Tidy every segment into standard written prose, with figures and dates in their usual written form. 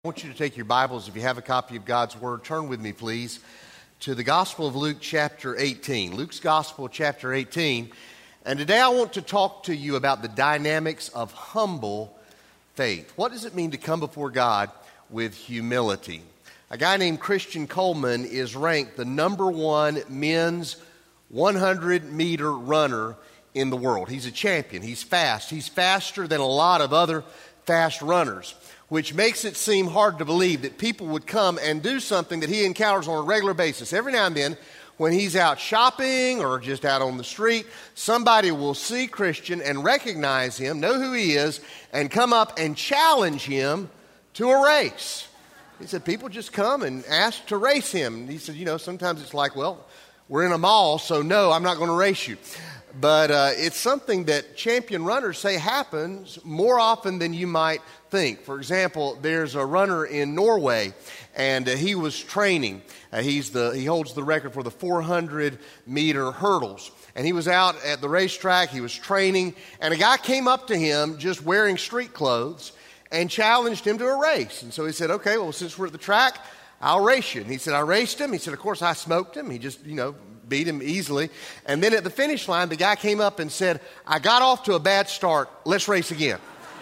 I want you to take your Bibles, if you have a copy of God's Word, turn with me, please, to the Gospel of Luke chapter 18. Luke's Gospel chapter 18. And today I want to talk to you about the dynamics of humble faith. What does it mean to come before God with humility? A guy named Christian Coleman is ranked the number one men's 100-meter runner in the world. He's a champion. He's fast. He's faster than a lot of other fast runners, which makes it seem hard to believe that people would come and do something that he encounters on a regular basis. Every now and then, when he's out shopping or just out on the street, somebody will see Christian and recognize him, know who he is, and come up and challenge him to a race. He said, people just come and ask to race him. And he said, sometimes it's like, well, we're in a mall, so no, I'm not going to race you. But it's something that champion runners say happens more often than you might think. For example, there's a runner in Norway, and he was training. He holds the record for the 400-meter hurdles. And he was out at the racetrack, he was training, and a guy came up to him just wearing street clothes and challenged him to a race. And so he said, okay, well, since we're at the track, I'll race you. And he said, I raced him. He said, of course, I smoked him. He just, beat him easily. And then at the finish line, the guy came up and said, I got off to a bad start. Let's race again.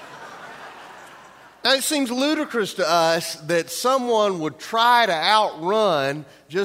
Now, it seems ludicrous to us that someone would try to outrun,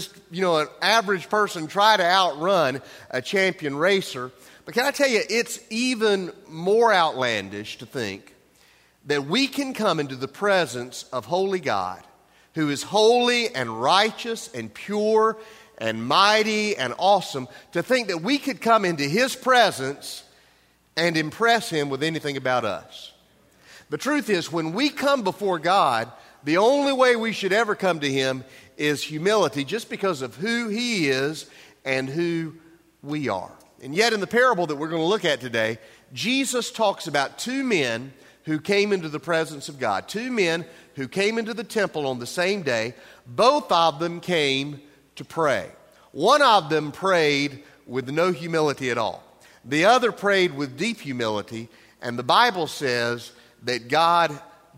an average person try to outrun a champion racer. But can I tell you, it's even more outlandish to think that we can come into the presence of holy God, who is holy and righteous and pure and mighty and awesome, to think that we could come into His presence and impress Him with anything about us. The truth is, when we come before God, the only way we should ever come to Him is humility, just because of who He is and who we are. And yet in the parable that we're going to look at today, Jesus talks about two men who came into the presence of God. Two men who came into the temple on the same day. Both of them came to pray. One of them prayed with no humility at all. The other prayed with deep humility, and the Bible says that God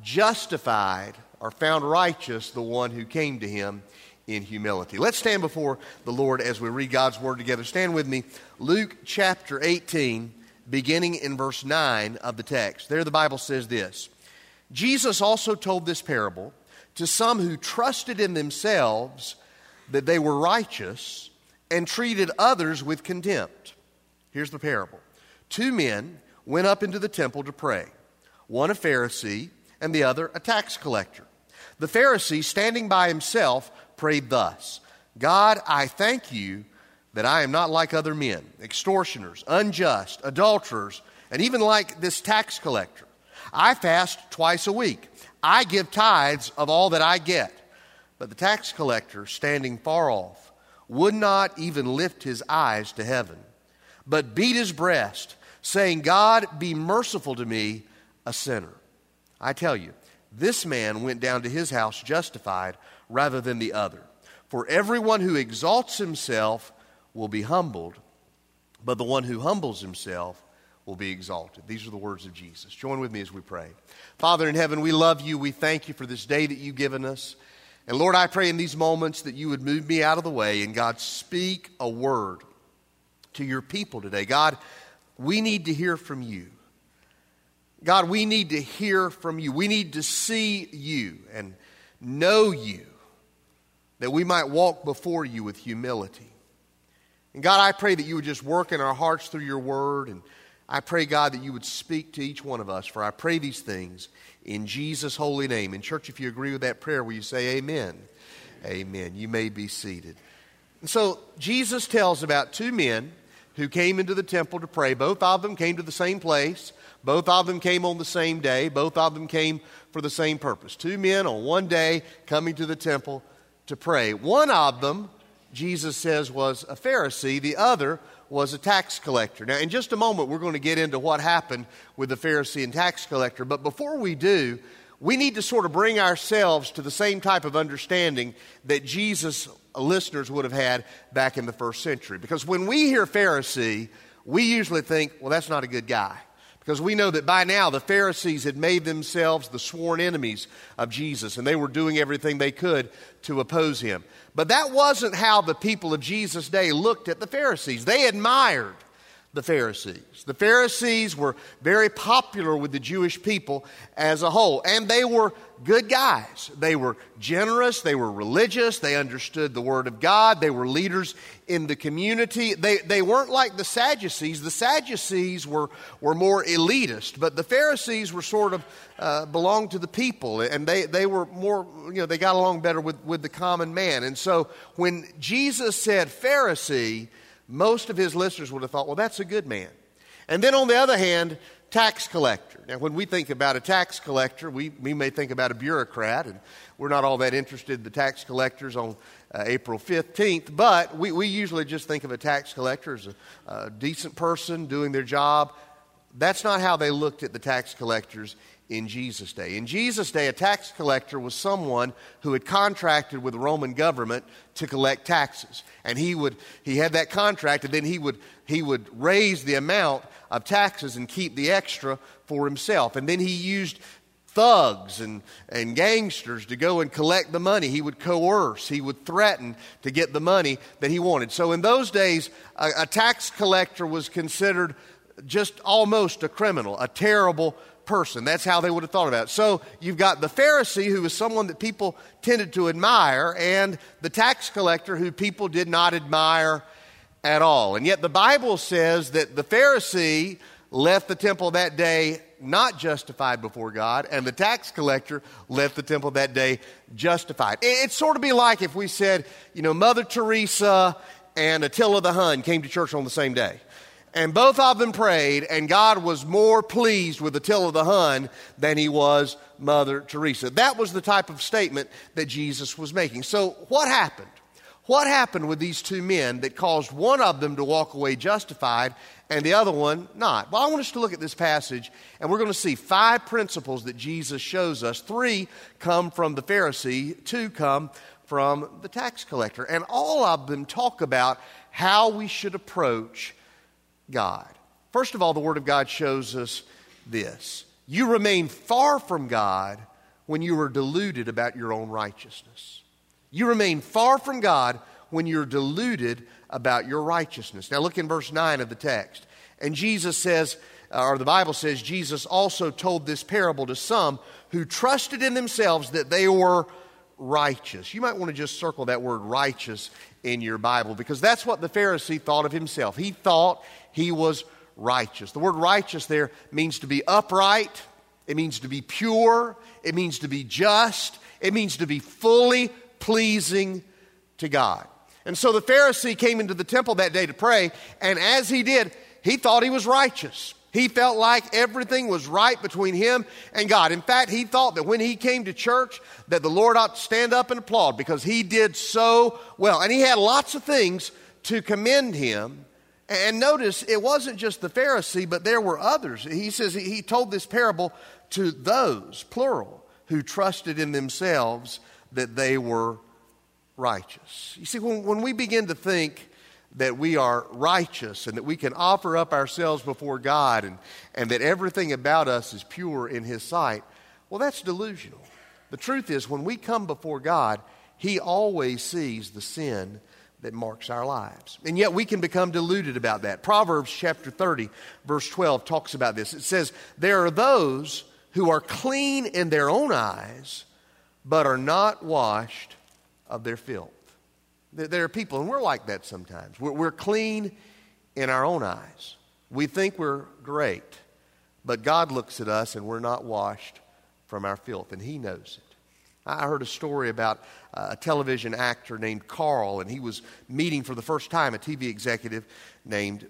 justified or found righteous the one who came to Him in humility. Let's stand before the Lord as we read God's Word together. Stand with me. Luke chapter 18, beginning in verse 9 of the text. There the Bible says this: Jesus also told this parable to some who trusted in themselves that they were righteous and treated others with contempt. Here's the parable. Two men went up into the temple to pray, one a Pharisee and the other a tax collector. The Pharisee, standing by himself, prayed thus: God, I thank you that I am not like other men, extortioners, unjust, adulterers, and even like this tax collector. I fast twice a week. I give tithes of all that I get. But the tax collector, standing far off, would not even lift his eyes to heaven, but beat his breast, saying, God, be merciful to me, a sinner. I tell you, this man went down to his house justified rather than the other. For everyone who exalts himself will be humbled, but the one who humbles himself will be exalted. These are the words of Jesus. Join with me as we pray. Father in heaven, we love you. We thank you for this day that you've given us. And Lord, I pray in these moments that you would move me out of the way and God, speak a word to your people today. God, we need to hear from you. God, we need to hear from you. We need to see you and know you, that we might walk before you with humility. And God, I pray that you would just work in our hearts through your word. And I pray, God, that you would speak to each one of us. For I pray these things in Jesus' holy name. And church, if you agree with that prayer, will you say amen? Amen. You may be seated. And so Jesus tells about two men who came into the temple to pray. Both of them came to the same place. Both of them came on the same day. Both of them came for the same purpose. Two men on one day coming to the temple to pray. One of them, Jesus says, was a Pharisee. The other was a tax collector. Now, in just a moment, we're going to get into what happened with the Pharisee and tax collector. But before we do, we need to sort of bring ourselves to the same type of understanding that Jesus' listeners would have had back in the first century. Because when we hear Pharisee, we usually think, well, that's not a good guy. Because we know that by now the Pharisees had made themselves the sworn enemies of Jesus, and they were doing everything they could to oppose him. But that wasn't how the people of Jesus' day looked at the Pharisees. They admired the Pharisees. The Pharisees were very popular with the Jewish people as a whole, and they were good guys. They were generous, they were religious, they understood the Word of God, they were leaders in the community. They weren't like the Sadducees. The Sadducees were more elitist, but the Pharisees were sort of belonged to the people, and they were more, they got along better with the common man. And so when Jesus said Pharisee, most of his listeners would have thought, well, that's a good man. And then on the other hand, tax collector. Now, when we think about a tax collector, we may think about a bureaucrat, and we're not all that interested in the tax collectors on April 15th, but we usually just think of a tax collector as a decent person doing their job. That's not how they looked at the tax collectors in Jesus' day. In Jesus' day, a tax collector was someone who had contracted with the Roman government to collect taxes. And he had that contract, and then he would raise the amount of taxes and keep the extra for himself. And then he used thugs and gangsters to go and collect the money. He would coerce, he would threaten to get the money that he wanted. So in those days, a tax collector was considered just almost a criminal, a terrible person. That's how they would have thought about it. So you've got the Pharisee, who was someone that people tended to admire, and the tax collector, who people did not admire at all. And yet the Bible says that the Pharisee left the temple that day not justified before God, and the tax collector left the temple that day justified. It'd sort of be like if we said, Mother Teresa and Attila the Hun came to church on the same day. And both of them prayed, and God was more pleased with Attila the Hun than he was Mother Teresa. That was the type of statement that Jesus was making. So what happened? What happened with these two men that caused one of them to walk away justified and the other one not? Well, I want us to look at this passage, and we're going to see 5 principles that Jesus shows us. 3 come from the Pharisee, 2 come from the tax collector. And all of them talk about how we should approach God. First of all, the Word of God shows us this. You remain far from God when you are deluded about your own righteousness. You remain far from God when you're deluded about your righteousness. Now look in verse 9 of the text. And Jesus says, or the Bible says, Jesus also told this parable to some who trusted in themselves that they were righteous. You might want to just circle that word righteous in your Bible, because that's what the Pharisee thought of himself. He thought he was righteous. The word righteous there means to be upright. It means to be pure. It means to be just. It means to be fully pleasing to God. And so the Pharisee came into the temple that day to pray, and as he did, he thought he was righteous. He felt like everything was right between him and God. In fact, he thought that when he came to church, that the Lord ought to stand up and applaud because he did so well. And he had lots of things to commend him. And notice, it wasn't just the Pharisee, but there were others. He says he told this parable to those, plural, who trusted in themselves that they were righteous. You see, when we begin to think that we are righteous and that we can offer up ourselves before God and that everything about us is pure in His sight, well, that's delusional. The truth is, when we come before God, He always sees the sin that marks our lives. And yet we can become deluded about that. Proverbs chapter 30, verse 12 talks about this. It says, there are those who are clean in their own eyes, but are not washed of their filth. There are people, and we're like that sometimes. We're clean in our own eyes. We think we're great, but God looks at us and we're not washed from our filth, and He knows it. I heard a story about a television actor named Carl, and he was meeting for the first time a TV executive named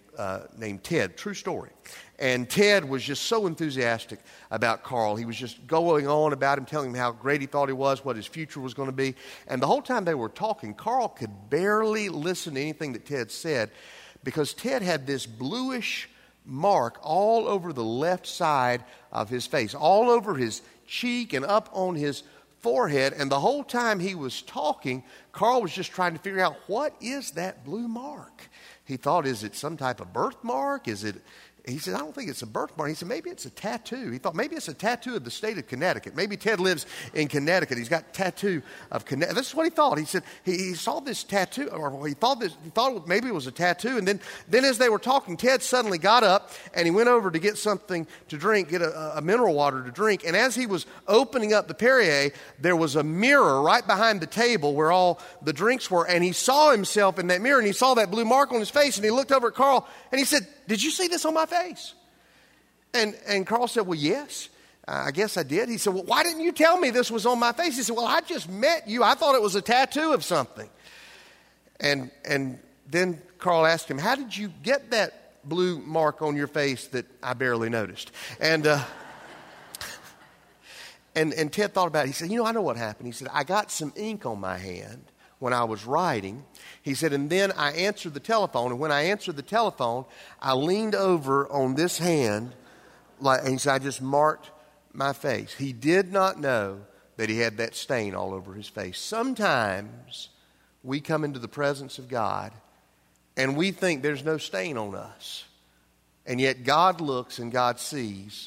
Ted. True story. And Ted was just so enthusiastic about Carl. He was just going on about him, telling him how great he thought he was, what his future was going to be. And the whole time they were talking, Carl could barely listen to anything that Ted said because Ted had this bluish mark all over the left side of his face, all over his cheek and up on his forehead. And the whole time he was talking, Carl was just trying to figure out, what is that blue mark? He thought, is it some type of birthmark? Is it He said, I don't think it's a birthmark. He said, maybe it's a tattoo. He thought, maybe it's a tattoo of the state of Connecticut. Maybe Ted lives in Connecticut. He's got a tattoo of Connecticut. This is what he thought. He said he saw this tattoo, or he thought maybe it was a tattoo. And then as they were talking, Ted suddenly got up and he went over to get something to drink, get a mineral water to drink. And as he was opening up the Perrier, there was a mirror right behind the table where all the drinks were. And he saw himself in that mirror, and he saw that blue mark on his face. And he looked over at Carl and he said, did you see this on my face? And Carl said, well, yes, I guess I did. He said, well, why didn't you tell me this was on my face? He said, well, I just met you. I thought it was a tattoo of something. And then Carl asked him, how did you get that blue mark on your face that I barely noticed? And Ted thought about it. He said, I know what happened. He said, I got some ink on my hand when I was writing. He said, and then I answered the telephone. And when I answered the telephone, I leaned over on this hand, and he said, I just marked my face. He did not know that he had that stain all over his face. Sometimes we come into the presence of God and we think there's no stain on us. And yet God looks and God sees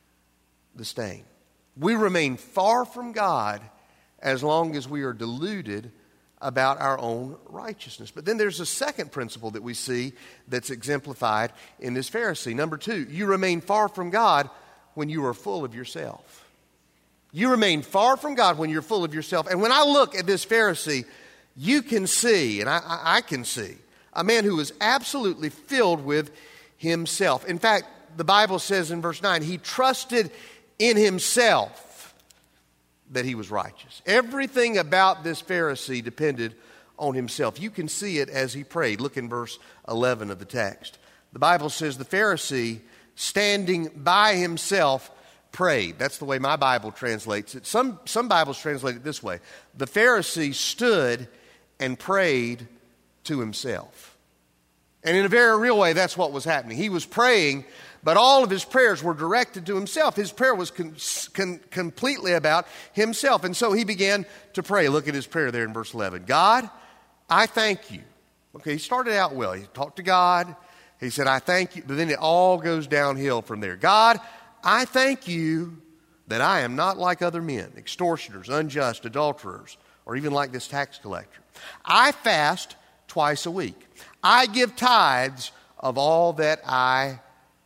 the stain. We remain far from God as long as we are deluded about our own righteousness. But then there's a second principle that we see that's exemplified in this Pharisee. Number 2, you remain far from God when you are full of yourself. You remain far from God when you're full of yourself. And when I look at this Pharisee, you can see, and I can see, a man who is absolutely filled with himself. In fact, the Bible says in verse 9, he trusted in himself that he was righteous. Everything about this Pharisee depended on himself. You can see it as he prayed. Look in verse 11 of the text. The Bible says the Pharisee, standing by himself, prayed. That's the way my Bible translates it. Some Bibles translate it this way. The Pharisee stood and prayed to himself. And in a very real way, that's what was happening. He was praying, but all of his prayers were directed to himself. His prayer was completely about himself. And so he began to pray. Look at his prayer there in verse 11. God, I thank you. Okay, he started out well. He talked to God. He said, I thank you. But then it all goes downhill from there. God, I thank you that I am not like other men, extortioners, unjust, adulterers, or even like this tax collector. I fast twice a week. I give tithes of all that I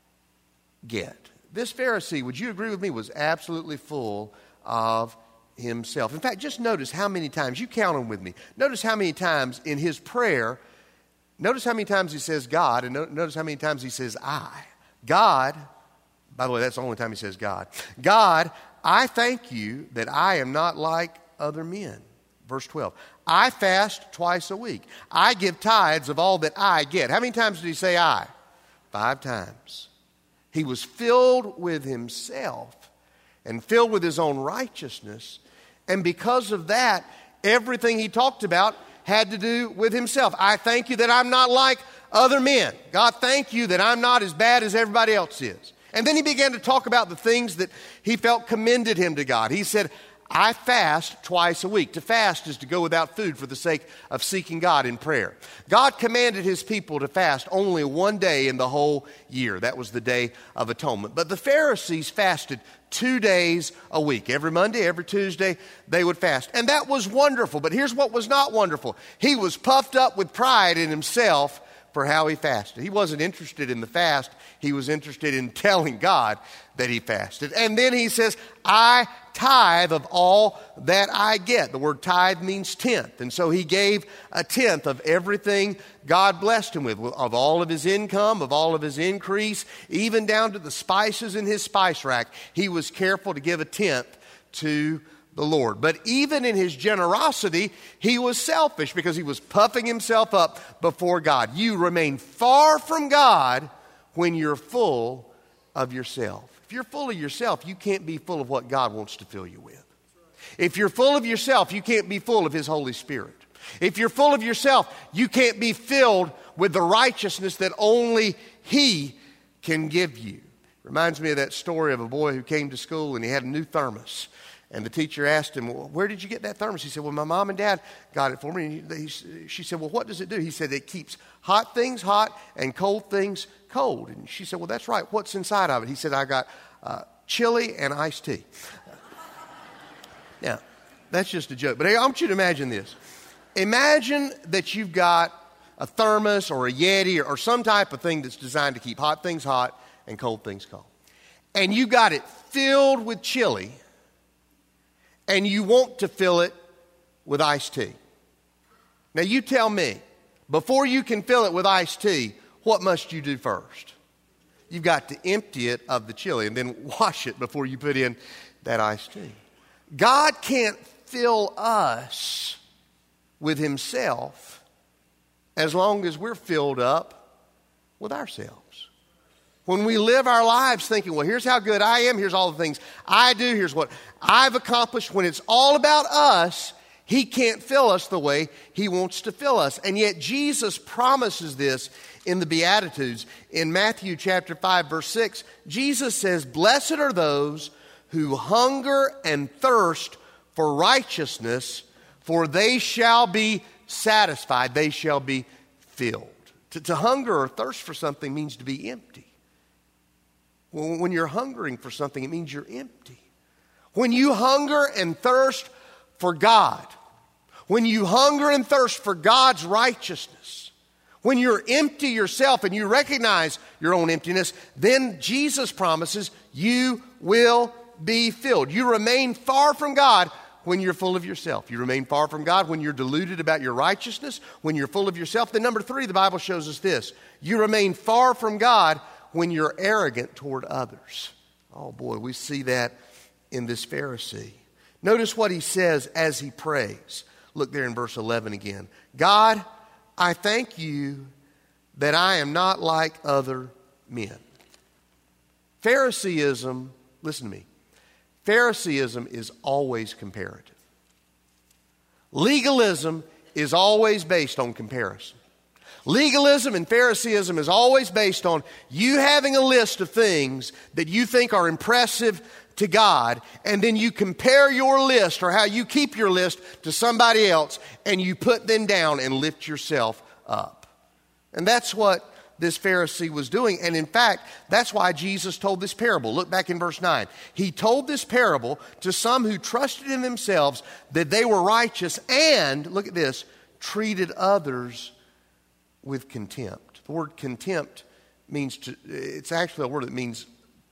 get. This Pharisee, would you agree with me, was absolutely full of himself. In fact, just notice how many times, you count them with me, notice how many times in his prayer, notice how many times he says God, and notice how many times he says I. God, by the way, that's the only time he says God. God, I thank you that I am not like other men. Verse 12, I fast twice a week. I give tithes of all that I get. How many times did he say I? 5 times. He was filled with himself and filled with his own righteousness. And because of that, everything he talked about had to do with himself. I thank you that I'm not like other men. God, thank you that I'm not as bad as everybody else is. And then he began to talk about the things that he felt commended him to God. He said, I fast twice a week. To fast is to go without food for the sake of seeking God in prayer. God commanded his people to fast only one day in the whole year. That was the Day of Atonement. But the Pharisees fasted 2 days a week. Every Monday, every Tuesday, they would fast. And that was wonderful. But here's what was not wonderful. He was puffed up with pride in himself for how he fasted. He wasn't interested in the fast. He was interested in telling God that he fasted. And then he says, I tithe of all that I get. The word tithe means tenth. And so he gave a tenth of everything God blessed him with, of all of his income, of all of his increase, even down to the spices in his spice rack. He was careful to give a tenth to the Lord. But even in his generosity, he was selfish because he was puffing himself up before God. You remain far from God when you're full of yourself. If you're full of yourself, you can't be full of what God wants to fill you with. If you're full of yourself, you can't be full of his Holy Spirit. If you're full of yourself, you can't be filled with the righteousness that only he can give you. Reminds me of that story of a boy who came to school and he had a new thermos. And the teacher asked him, well, where did you get that thermos? He said, well, my mom and dad got it for me. And she said, well, what does it do? He said, it keeps hot things hot and cold things cold. And she said, well, that's right. What's inside of it? He said, I got chili and iced tea. Now, that's just a joke. But I want you to imagine this. Imagine that you've got a thermos or a Yeti or some type of thing that's designed to keep hot things hot and cold things cold. And you got it filled with chili, and you want to fill it with iced tea. Now you tell me, before you can fill it with iced tea, what must you do first? You've got to empty it of the chili and then wash it before you put in that iced tea. God can't fill us with himself as long as we're filled up with ourselves. When we live our lives thinking, well, here's how good I am, here's all the things I do, here's what I've accomplished. When it's all about us, he can't fill us the way he wants to fill us. And yet Jesus promises this in the Beatitudes. In Matthew chapter 5, verse 6, Jesus says, blessed are those who hunger and thirst for righteousness, for they shall be satisfied, they shall be filled. To hunger or thirst for something means to be empty. When you're hungering for something, it means you're empty. When you hunger and thirst for God, when you hunger and thirst for God's righteousness, when you're empty yourself and you recognize your own emptiness, then Jesus promises you will be filled. You remain far from God when you're full of yourself. You remain far from God when you're deluded about your righteousness, when you're full of yourself. Then number 3, the Bible shows us this. You remain far from God when you're arrogant toward others. Oh boy, we see that in this Pharisee. Notice what he says as he prays. Look there in verse 11 again. God, I thank you that I am not like other men. Phariseeism, listen to me, Phariseeism is always comparative. Legalism is always based on comparison. Legalism and Phariseeism is always based on you having a list of things that you think are impressive to God, and then you compare your list or how you keep your list to somebody else, and you put them down and lift yourself up. And that's what this Pharisee was doing. And in fact, that's why Jesus told this parable. Look back in verse 9. He told this parable to some who trusted in themselves that they were righteous and, look at this, treated others with contempt. The word contempt means it's actually a word that means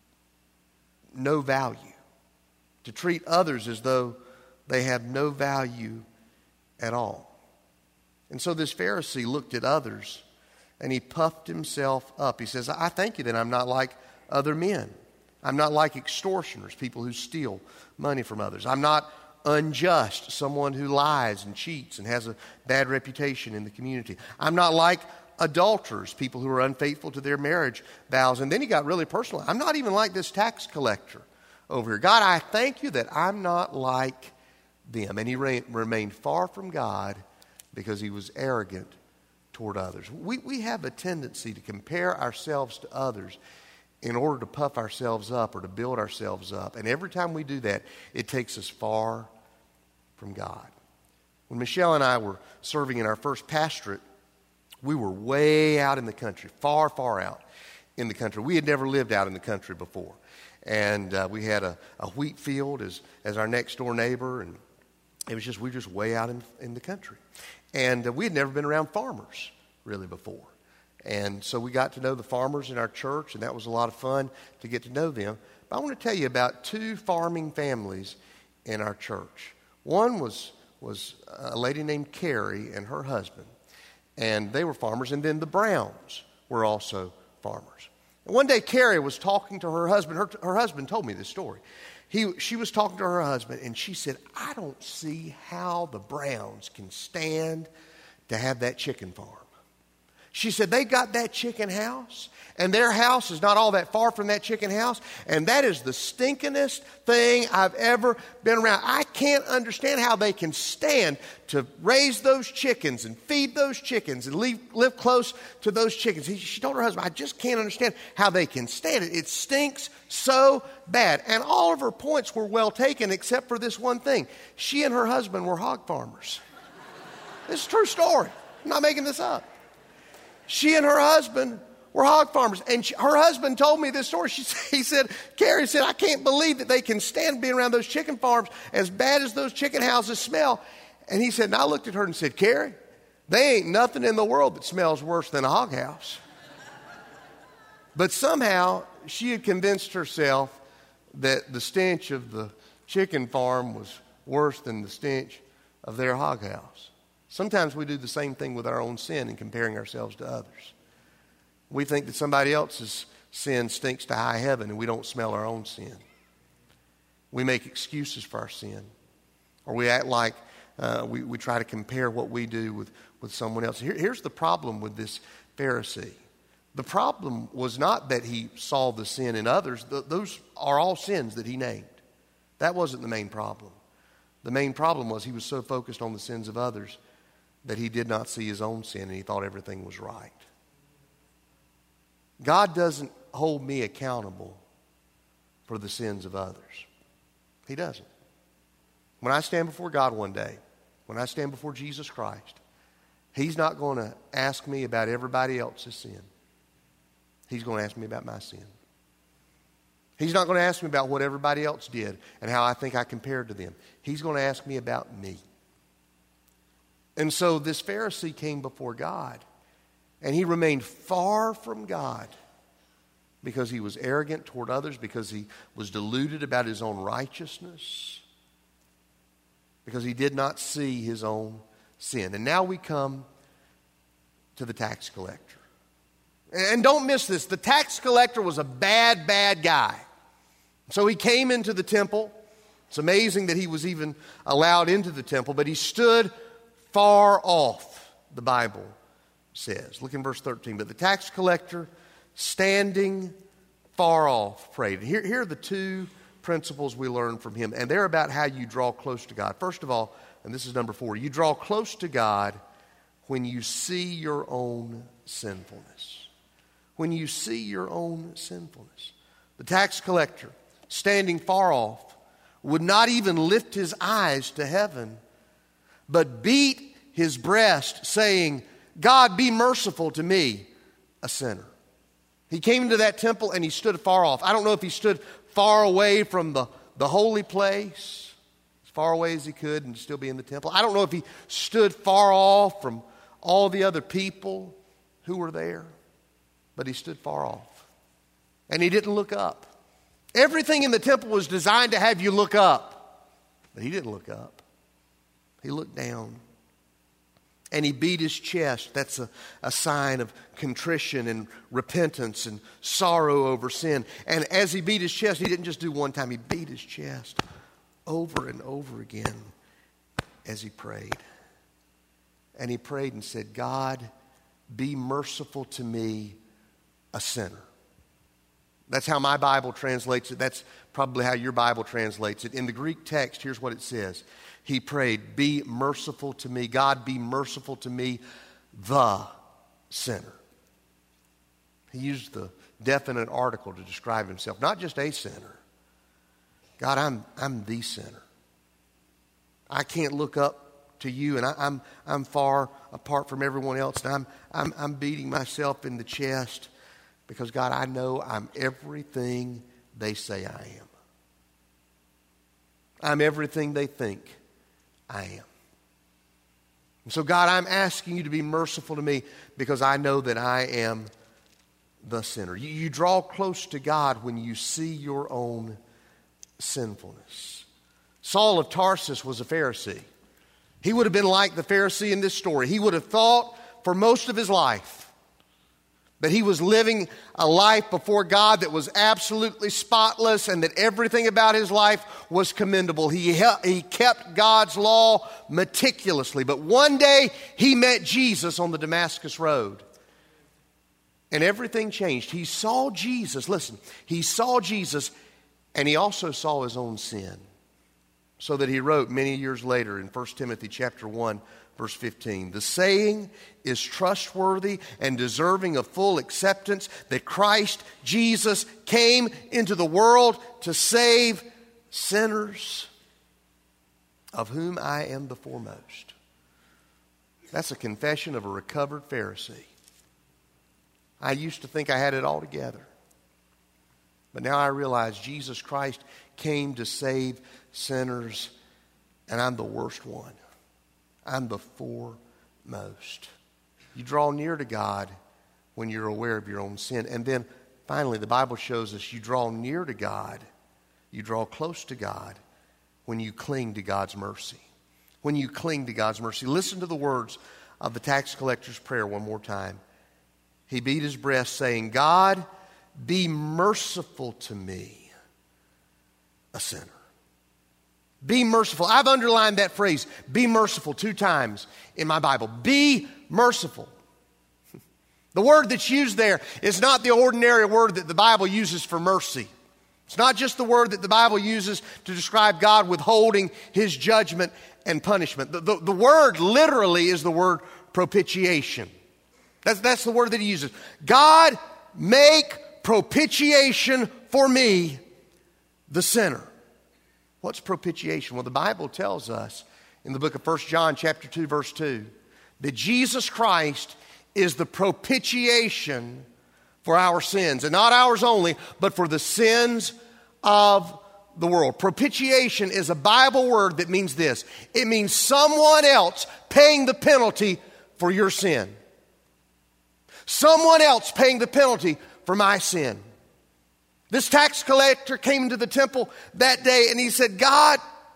no value. To treat others as though they have no value at all. And so this Pharisee looked at others and he puffed himself up. He says, I thank you that I'm not like other men. I'm not like extortioners, people who steal money from others. I'm not unjust, someone who lies and cheats and has a bad reputation in the community. I'm not like adulterers, people who are unfaithful to their marriage vows. And then he got really personal. I'm not even like this tax collector over here. God, I thank you that I'm not like them. And he remained far from God because he was arrogant toward others. We have a tendency to compare ourselves to others in order to puff ourselves up or to build ourselves up. And every time we do that, it takes us far from God. When Michelle and I were serving in our first pastorate, we were way out in the country, far, far out in the country. We had never lived out in the country before. And we had a wheat field as our next door neighbor, and we were just way out in the country. And we had never been around farmers really before. And so we got to know the farmers in our church, and that was a lot of fun to get to know them. But I want to tell you about 2 farming families in our church. One was a lady named Carrie and her husband, and they were farmers. And then the Browns were also farmers. And one day Carrie was talking to her husband. Her husband told me this story. She was talking to her husband, and she said, I don't see how the Browns can stand to have that chicken farm. She said, they got that chicken house, and their house is not all that far from that chicken house, and that is the stinkingest thing I've ever been around. I can't understand how they can stand to raise those chickens and feed those chickens and live close to those chickens. She told her husband, I just can't understand how they can stand it. It stinks so bad. And all of her points were well taken except for this one thing. She and her husband were hog farmers. This is a true story. I'm not making this up. She and her husband were hog farmers. And her husband told me this story. He said, Carrie said, I can't believe that they can stand being around those chicken farms as bad as those chicken houses smell. And he said, and I looked at her and said, Carrie, they ain't nothing in the world that smells worse than a hog house. But somehow she had convinced herself that the stench of the chicken farm was worse than the stench of their hog house. Sometimes we do the same thing with our own sin in comparing ourselves to others. We think that somebody else's sin stinks to high heaven and we don't smell our own sin. We make excuses for our sin. Or we act like we try to compare what we do with someone else. Here's the problem with this Pharisee. The problem was not that he saw the sin in others. Those are all sins that he named. That wasn't the main problem. The main problem was he was so focused on the sins of others that he did not see his own sin and he thought everything was right. God doesn't hold me accountable for the sins of others. He doesn't. When I stand before God one day, when I stand before Jesus Christ, He's not going to ask me about everybody else's sin. He's going to ask me about my sin. He's not going to ask me about what everybody else did and how I think I compared to them. He's going to ask me about me. And so this Pharisee came before God, and he remained far from God because he was arrogant toward others, because he was deluded about his own righteousness, because he did not see his own sin. And now we come to the tax collector. And don't miss this. The tax collector was a bad, bad guy. So he came into the temple. It's amazing that he was even allowed into the temple, but he stood far off, the Bible says. Look in verse 13. But the tax collector, standing far off, prayed. Here are the two principles we learn from him, and they're about how you draw close to God. First of all, and this is number 4, you draw close to God when you see your own sinfulness. When you see your own sinfulness. The tax collector, standing far off, would not even lift his eyes to heaven, but beat his breast, saying, God, be merciful to me, a sinner. He came into that temple and he stood far off. I don't know if he stood far away from the holy place, as far away as he could and still be in the temple. I don't know if he stood far off from all the other people who were there, but he stood far off. And he didn't look up. Everything in the temple was designed to have you look up, but he didn't look up. He looked down. And he beat his chest. That's a sign of contrition and repentance and sorrow over sin. And as he beat his chest, he didn't just do one time. He beat his chest over and over again as he prayed. And he prayed and said, God, be merciful to me, a sinner. That's how my Bible translates it. That's probably how your Bible translates it. In the Greek text, here's what it says. He prayed, be merciful to me. God, be merciful to me, the sinner. He used the definite article to describe himself, not just a sinner. God, I'm the sinner. I can't look up to you, and I'm far apart from everyone else, and I'm beating myself in the chest because, God, I know I'm everything they say I am. I'm everything they think I am. And so, God, I'm asking you to be merciful to me because I know that I am the sinner. You draw close to God when you see your own sinfulness. Saul of Tarsus was a Pharisee. He would have been like the Pharisee in this story. He would have thought for most of his life that he was living a life before God that was absolutely spotless and that everything about his life was commendable. He kept God's law meticulously. But one day he met Jesus on the Damascus Road. And everything changed. He saw Jesus. Listen, he saw Jesus, and he also saw his own sin. So that he wrote many years later in 1 Timothy chapter 1, verse 15, the saying is trustworthy and deserving of full acceptance that Christ Jesus came into the world to save sinners, of whom I am the foremost. That's a confession of a recovered Pharisee. I used to think I had it all together. But now I realize Jesus Christ came to save sinners, and I'm the worst one. I'm the foremost. You draw near to God when you're aware of your own sin. And then finally, the Bible shows us you draw near to God, you draw close to God when you cling to God's mercy. When you cling to God's mercy. Listen to the words of the tax collector's prayer one more time. He beat his breast saying, God, be merciful to me, a sinner. Be merciful. I've underlined that phrase, be merciful, 2 times in my Bible. Be merciful. The word that's used there is not the ordinary word that the Bible uses for mercy. It's not just the word that the Bible uses to describe God withholding his judgment and punishment. The word literally is the word propitiation. That's the word that he uses. God, make propitiation for me, the sinner. What's propitiation? Well, the Bible tells us in the book of 1 John chapter 2, verse 2, that Jesus Christ is the propitiation for our sins. And not ours only, but for the sins of the world. Propitiation is a Bible word that means this. It means someone else paying the penalty for your sin. Someone else paying the penalty for my sin. This tax collector came into the temple that day and he said, God,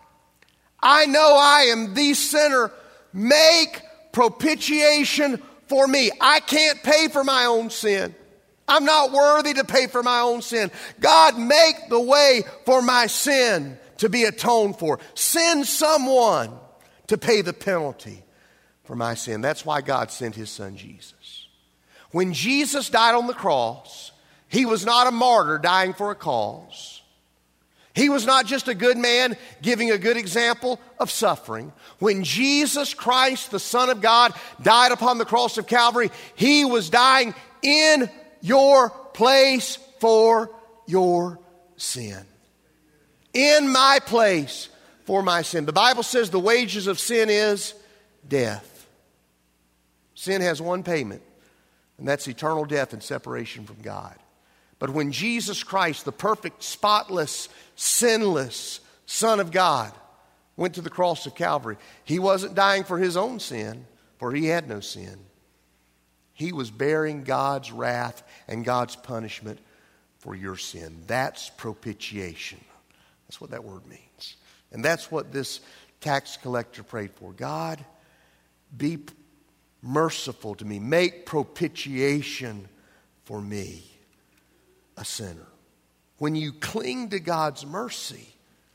I know I am the sinner. Make propitiation for me. I can't pay for my own sin. I'm not worthy to pay for my own sin. God, make the way for my sin to be atoned for. Send someone to pay the penalty for my sin. That's why God sent his son Jesus. When Jesus died on the cross, he was not a martyr dying for a cause. He was not just a good man giving a good example of suffering. When Jesus Christ, the Son of God, died upon the cross of Calvary, he was dying in your place for your sin. In my place for my sin. The Bible says the wages of sin is death. Sin has one payment, and that's eternal death and separation from God. But when Jesus Christ, the perfect, spotless, sinless Son of God, went to the cross of Calvary, he wasn't dying for his own sin, for he had no sin. He was bearing God's wrath and God's punishment for your sin. That's propitiation. That's what that word means. And that's what this tax collector prayed for. God, be merciful to me. Make propitiation for me, a sinner. When you cling to God's mercy,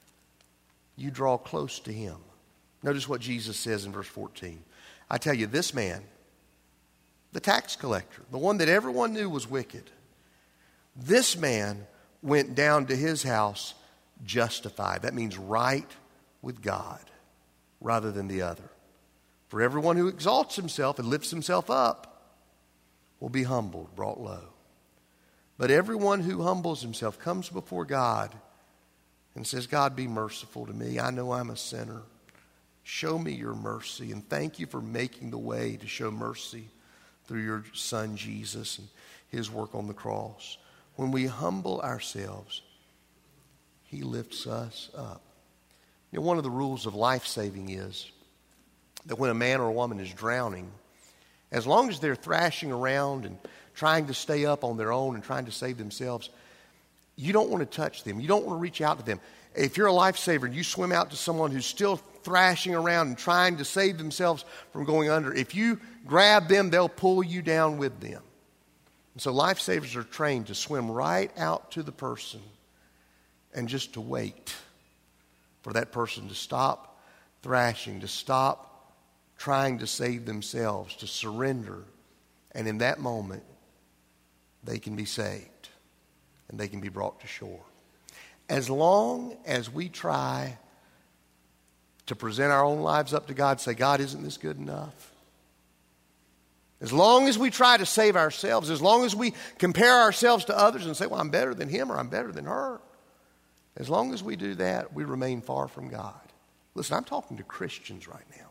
you draw close to him. Notice what Jesus says in verse 14. I tell you, this man, the tax collector, the one that everyone knew was wicked, this man went down to his house justified. That means right with God rather than the other. For everyone who exalts himself and lifts himself up will be humbled, brought low. But everyone who humbles himself comes before God and says, God, be merciful to me. I know I'm a sinner. Show me your mercy, and thank you for making the way to show mercy through your son Jesus and his work on the cross. When we humble ourselves, he lifts us up. You know, one of the rules of life-saving is that when a man or a woman is drowning, as long as they're thrashing around and trying to stay up on their own and trying to save themselves, you don't want to touch them. You don't want to reach out to them. If you're a lifesaver and you swim out to someone who's still thrashing around and trying to save themselves from going under, if you grab them, they'll pull you down with them. And so lifesavers are trained to swim right out to the person and just to wait for that person to stop thrashing, to stop trying to save themselves, to surrender. And in that moment, they can be saved and they can be brought to shore. As long as we try to present our own lives up to God, say, God, isn't this good enough? As long as we try to save ourselves, as long as we compare ourselves to others and say, well, I'm better than him or I'm better than her, as long as we do that, we remain far from God. Listen, I'm talking to Christians right now.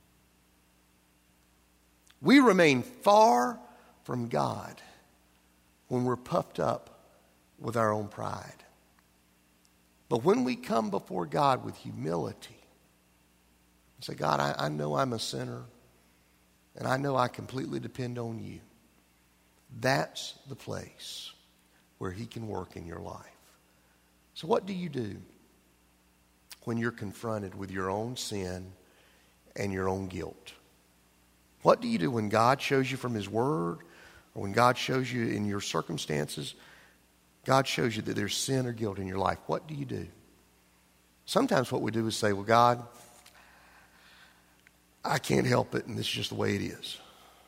We remain far from God when we're puffed up with our own pride. But when we come before God with humility and say, God, I know I'm a sinner, and I know I completely depend on you. That's the place where he can work in your life. So what do you do when you're confronted with your own sin and your own guilt? What do you do when God shows you from his word, or when God shows you in your circumstances, God shows you that there's sin or guilt in your life? What do you do? Sometimes what we do is say, well, God, I can't help it, and this is just the way it is.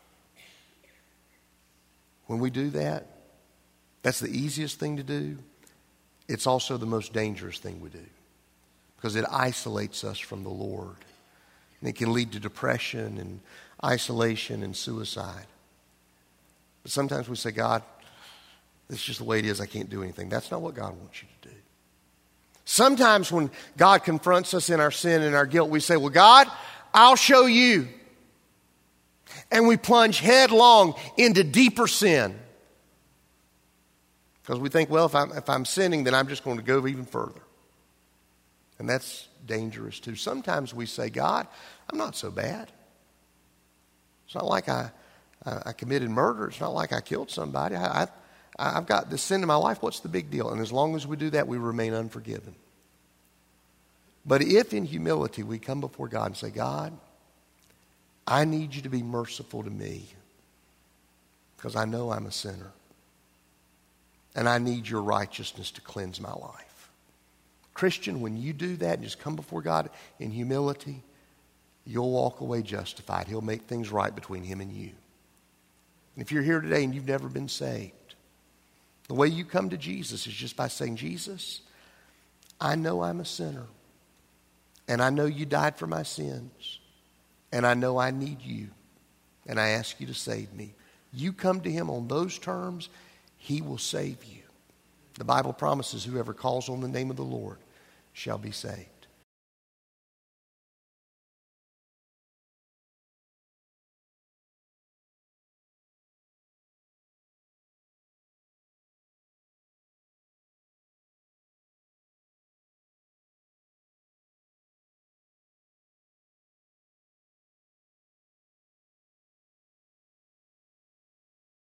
When we do that, that's the easiest thing to do. It's also the most dangerous thing we do, because it isolates us from the Lord. And it can lead to depression and isolation and suicide. But sometimes we say, God, this is just the way it is. I can't do anything. That's not what God wants you to do. Sometimes when God confronts us in our sin and our guilt, we say, well, God, I'll show you. And we plunge headlong into deeper sin. Because we think, well, if I'm sinning, then I'm just going to go even further. And that's dangerous too. Sometimes we say, God, I'm not so bad. It's not like I committed murder. It's not like I killed somebody. I've got this sin in my life. What's the big deal? And as long as we do that, we remain unforgiven. But if in humility we come before God and say, God, I need you to be merciful to me because I know I'm a sinner. And I need your righteousness to cleanse my life. Christian, when you do that and just come before God in humility, you'll walk away justified. He'll make things right between him and you. And if you're here today and you've never been saved, the way you come to Jesus is just by saying, Jesus, I know I'm a sinner. And I know you died for my sins. And I know I need you. And I ask you to save me. You come to him on those terms, he will save you. The Bible promises whoever calls on the name of the Lord shall be saved.